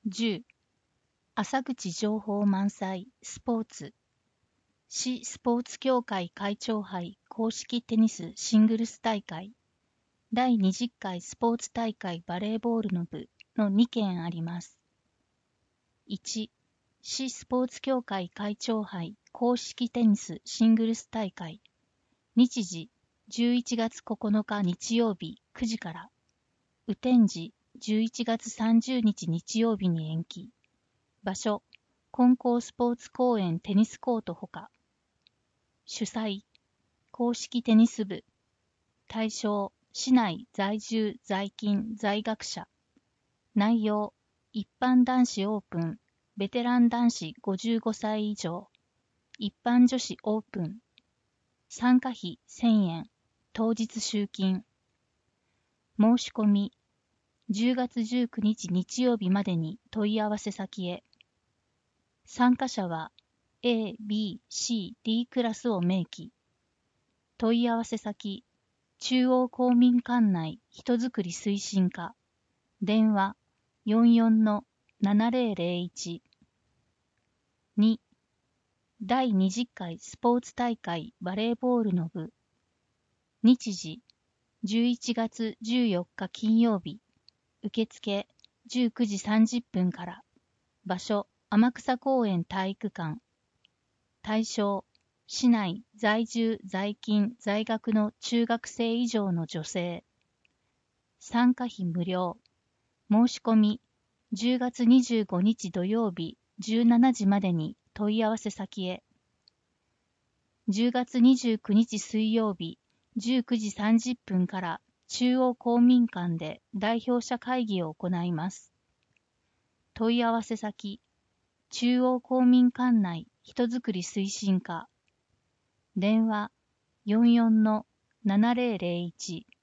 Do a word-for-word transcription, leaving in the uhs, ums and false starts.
じゅう朝口情報満載スポーツ市スポーツ協会会長杯公式テニスシングルス大会だいにじゅっかいスポーツ大会バレーボールの部のにけんあります。いち市スポーツ協会会長杯公式テニスシングルス大会日時じゅういちがつここのか日曜日くじから雨天時じゅういちがつさんじゅうにち日曜日に延期。場所金光スポーツ公園テニスコートほか。主催公式テニス部。対象市内在住在勤在学者。内容一般男子オープンベテラン男子ごじゅうごさい以上一般女子オープン参加費せんえん当日集金申し込みじゅうがつじゅうくにち日曜日までに問い合わせ先へ参加者は A、B、C、D クラスを明記問い合わせ先中央公民館内人づくり推進課電話 よんよんのななぜろぜろいち にだいにじゅっかいスポーツ大会バレーボールの部日時じゅういちがつじゅうよっか金曜日受付じゅうくじさんじゅっぷんから場所天草公園体育館対象市内在住在勤在学の中学生以上の女性参加費無料申し込みじゅうがつにじゅうごにち土曜日じゅうしちじまでに問い合わせ先へじゅうがつにじゅうくにち水曜日じゅうくじさんじゅっぷんから中央公民館で代表者会議を行います。問い合わせ先中央公民館内人づくり推進課電話 よんよんのななぜろぜろいち